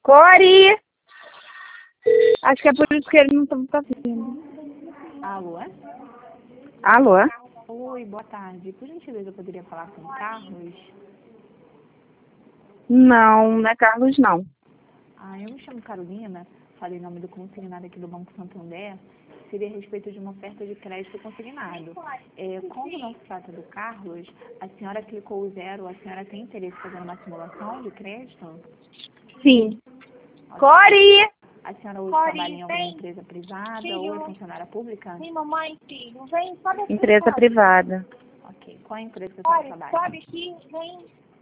Cori! Acho que é por isso que ele não está vindo. Alô? Alô? Oi, boa tarde. Por gentileza, eu poderia falar com o Carlos? Não, não é Carlos, não. Eu me chamo Carolina, falei em nome do consignado aqui do Banco Santander. Seria a respeito de uma oferta de crédito consignado. Como não se trata do Carlos, a senhora clicou o 0, a senhora tem interesse em fazer uma simulação de crédito? Sim. Cori! A senhora hoje trabalha em alguma empresa privada ou é funcionária pública? Sim, mamãe, filho, vem, sobe aqui. Empresa privada. Ok. Qual é a empresa que a senhora trabalha? Sobe aqui, vem.